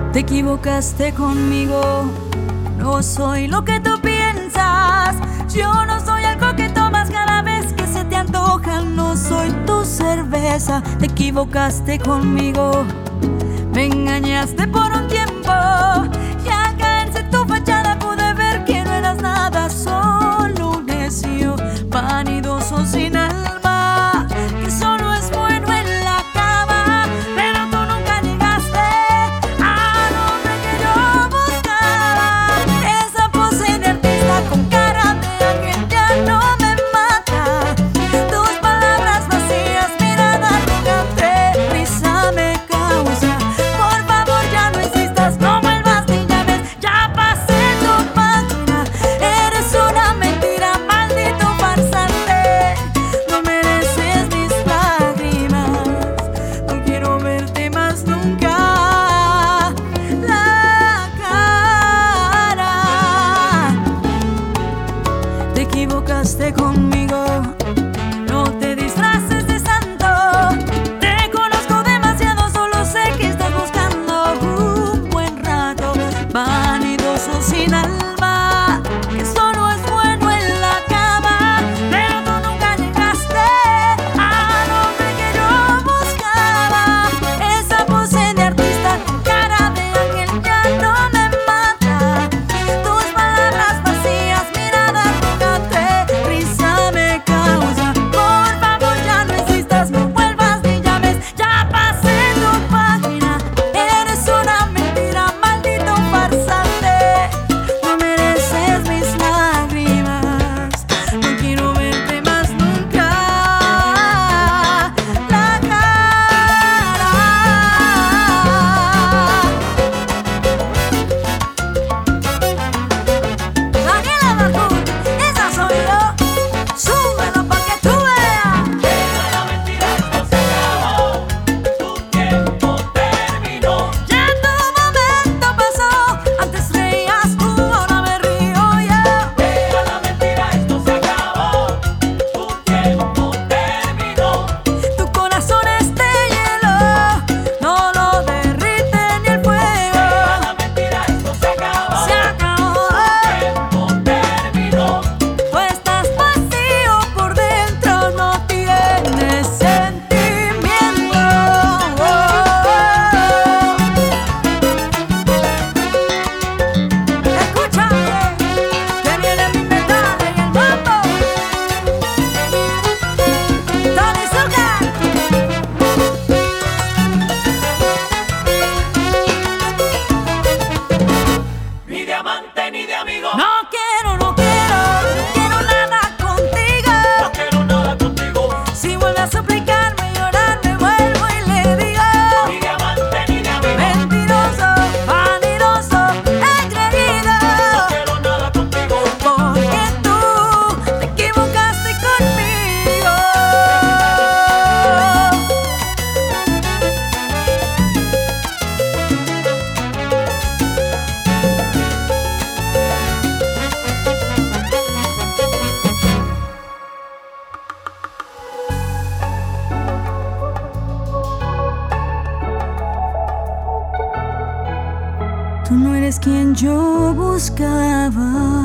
Te equivocaste conmigo, no soy lo que tú piensas. Yo no soy algo que tomas cada vez que se te antoja. No soy tu cerveza, te equivocaste conmigo. Me engañaste por un tiempo y al caerse tu fachada pude ver que no eras nada, solo un necio, vanidoso sin alma, que solo es bueno en la cama. Pero tú nunca llegaste al hombre que yo buscaba. Esa pose de artista con cara de ángel ya no me mata. Tus palabras vacías, mirada arrogante, risa me causa. Por favor ya no insistas, no vuelvas ni llames, ya pasé tu página. Eres una mentira, maldito farsante. No mereces mis lágrimas, no quiero verte más nunca la cara. Te equivocaste conmigo, no te disfraces de santo. Te conozco demasiado, solo sé que estás buscando un buen rato, vanidoso sin alma, que solo es bueno en la cama. Pero tú nunca llegaste al hombre que yo buscaba. Esa pose de artista con cara de ángel ya no me mata. Tus palabras vacías, mirada arrogante, risa me causa. Por favor ya no insistas, no vuelvas ni llames, ya pasé tu página. Eres una mentira, maldito farsante. No mereces mis lágrimas, no quiero verte más nunca la cara. Daniela Marcún, esa soy yo. Súbelo pa' que tú veas. La mentira, esto se acabó, tu tiempo terminó. Ya tu momento pasó, antes reías tú, ahora me río yo. Deja la mentira, esto se acabó, tu tiempo terminó. Tu corazón es de hielo, no lo derrite ni el fuego. Deja la mentira, esto se acabó, Se acabó, tu tiempo terminó. tú estás vacío por dentro, no tienes sentimiento. Escúchame, que viene mi metal en el mambo. Tony Zucker. Ni de amante ni de amigo, No quiero, no quiero nada contigo. no quiero nada contigo. Si vuelve a suplicarme y llorarme, vuelvo y le digo: Ni de amante ni de amigo, mentiroso, vanidoso, engreído. no quiero nada contigo. Porque tú te equivocaste conmigo. Tú no eres quien yo buscaba.